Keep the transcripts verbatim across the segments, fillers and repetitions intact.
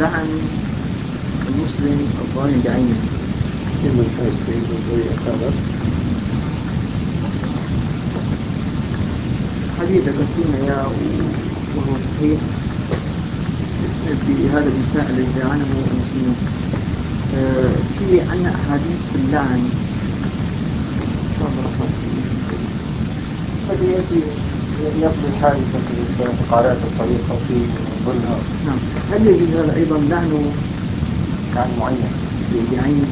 لعن المسلم الظالم بعينه. إنه كان سيد الضيئة هذا حديث ذكرتونا إياه وهو صحيح بهذا الإنسان الذي لعنه المسلمون. آه في عنا أحاديث في اللعن إن شاء الله رفعت في الإنسان. قد يأتي يقضي حادثة في قارات الطريق أو في ظلها. نعم. هل يجوز هذا أيضا لعنه لعن معين بعينه؟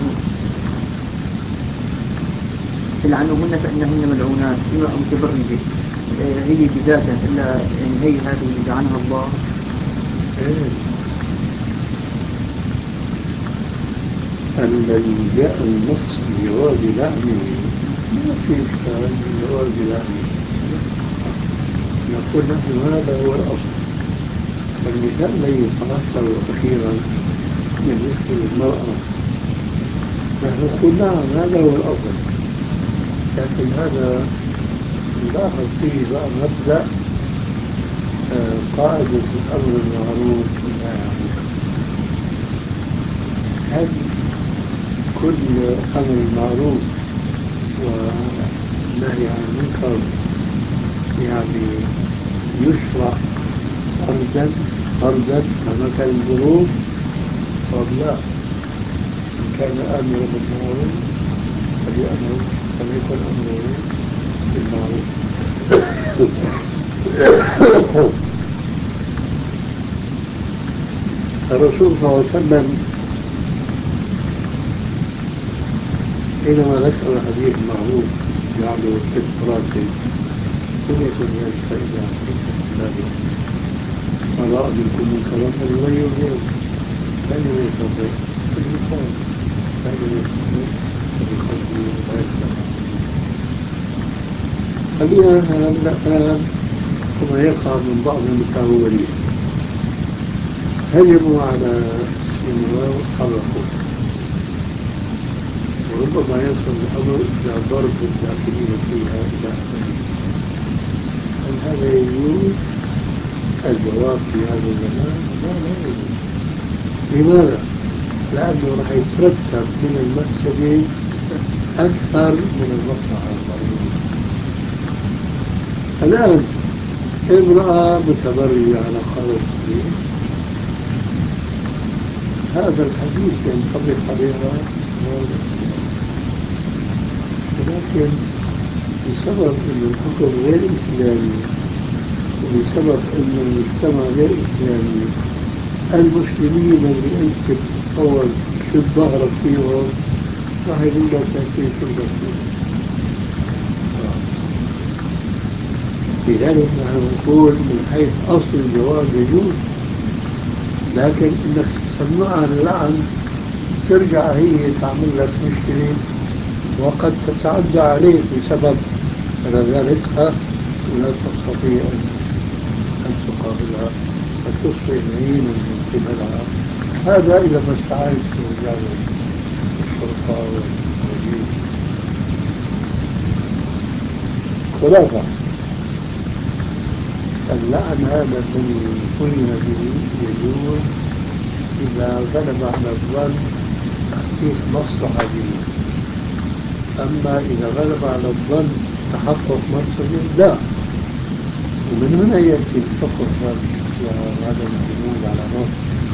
فلعنوهن فإنهن ملعونات، امرأة متبرجة هي بذاتها إلا يعني هي هذه اللي لعنها الله. إيه. الذي جاء النص بجواز لعنه ما في إشكال بجواز لعنه، نقول نحن هذا هو الأصل. فالمثال الذي صنعته أخيرا بالنسبة للمرأة نحن نقول نعم هذا هو الأفضل، لكن هذا نلاحظ فيه بقى مبدأ آه، قاعدة الأمر المعروف والنهي عن المنكر. هل كل أمر معروف ونهي عن المنكر يعني يشرع فردا فردا مهما كان الظروف؟ طب لا، إن كان أمر بالمعروف فليأمر فليكن أمره بالمعروف. الرسول صلى الله عليه وسلم حينما ذكر الحديث المعروف جعله استفراغ لم يكن ذلك إلا في ذلك ما رأى منكم منكرا فليغيره بيده فإن لم يستطع فبلسانه فإن لم يستطع فبقلبه وذلك خلينا هذا الآن كما يقع من بعض المتهورين هجموا على السينما وحرقوا، وربما يصل الأمر إلى ضرب الداخلين فيها إلى آخره. هل هذا يجوز؟ الجواب في هذا الزمان لا لا يجوز. لماذا؟ لأنه راح يترتب من المفسدة أكثر من المصلحة الضرورية. الآن امرأة متبرجة على قول الحديث، هذا الحديث ينطبق عليها ولكن بسبب أن الحكم غير إسلامي وبسبب أن المجتمع غير إسلامي المسلمين اللي أنت بتتصور شو ظهرك فيهم راح يقول لك أنت شو بدك فيهم. لذلك نحن نقول من حيث أصل الجواز يجوز، لكن انك تسمعها اللعن ترجع هي تعمل لك مشكلة وقد تتعدى عليك بسبب رذالتها ولا تستطيع أن تقابلها فتصبح لعينا من قبلها. هذا إذا ما استعانت برجال الشرطة والبوليس. خلاصة اللعن هذا الذي قلنا به يجوز إذا غلب على الظن تحقيق مصلحة به، أما إذا غلب على الظن تحقق مفسدة لا. ومن هنا يأتي الفقه وعدم الجمود على نص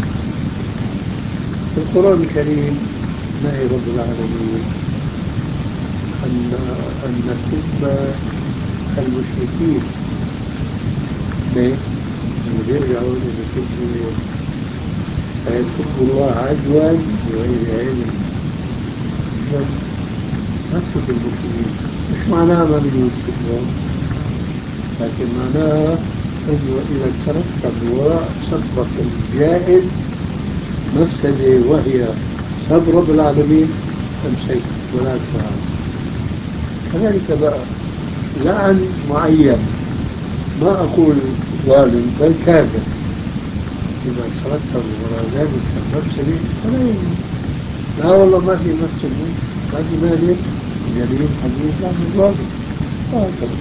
في القرآن الكريم نهي رب العالمين أن أن نسب المشركين. ليه؟ يرجعون لسبه فيسب الله عدوا بغير علم. إذا ما تسب المسلمين مش معناها ما بيجوز سبهم، لكن معناها انه اذا ترتب وراء سبك الجائز مفسده وهي سب رب العالمين امسك ولا تفعل. كذلك بقى لعن معين، ما اقول ظالم بل كافر، اذا ترتب وراء ذلك مفسده فلا يجوز. لا والله ما في مفسده ما في مانع جميل حديث عن الظالم وهكذا.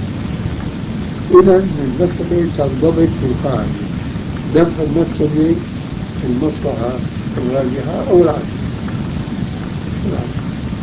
إذا المسألة تنضبط بالقاعدة دفع المفسدة المصلحة الراجحة أو العكس. العكس.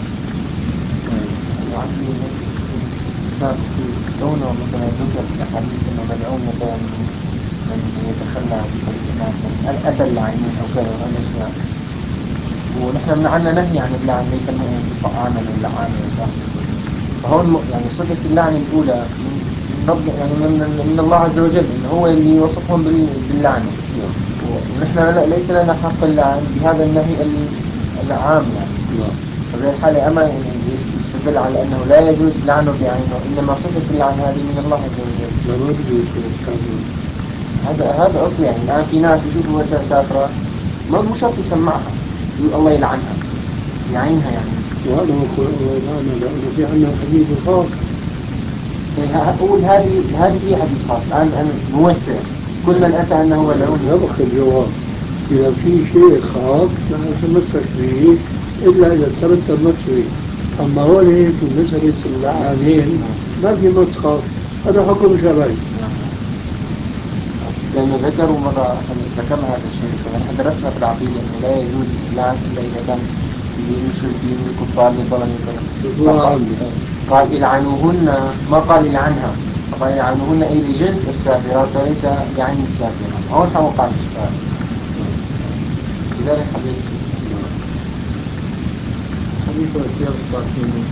وعندي استفسار في كونه مثلا ذكر في الأحاديث أنه ملعون مثلا من يتخلى عن الإمام من أتى اللاعنين أو كذا وهذا الأشياء، ونحن منعنا نهي عن اللعن ليس المؤمن بطعام اللعان والفاحش وكذا. فهون م- يعني صفة اللعن الأولى من من رب يعني من, من, من الله عز وجل إنه هو اللي وصفهم بال- باللعنة، نعم. ونحن لا- ليس لنا حق اللعن بهذا النهي ال- العام يعني. نعم. ففي الحالة أما يستدل على أنه لا يجوز لعنه بعينه، إنما صفة اللعن هذه من الله عز وجل. لا ما بده يصير الكافر. هذا هذا أصلي يعني. الآن في ناس بيشوفوا وسائل سافرة ما مو شرط يسمعها، يقول الله يلعنها بعينها يعني. وهذا هو قول الله تعالى لأنه في عندنا الحديث الخاص. أقول هذه هذه هي حديث خاص. الآن الآن موسع كل من أتى أنه ملعون. سبق الجواب. إذا في شيء خاص نحن نتمسك به إلا إذا ثبت النص فيه. أما هو في مسألة اللعنين ما في نص خاص، هذا حكم شرعي. لأنه ذكروا مرة ذكرنا هذا الشيء، فنحن درسنا في العقيدة أنه لا يجوز اللعن إلا إذا كان للمشركين والكفار للظلم وكذا. قال العنوهن، ما قال العنها، فقال العنوهن أي لجنس السافرات وليس لعن السافرات. هون حوقع الإشكال. لذلك حبيت حديث الاختيار الصالحين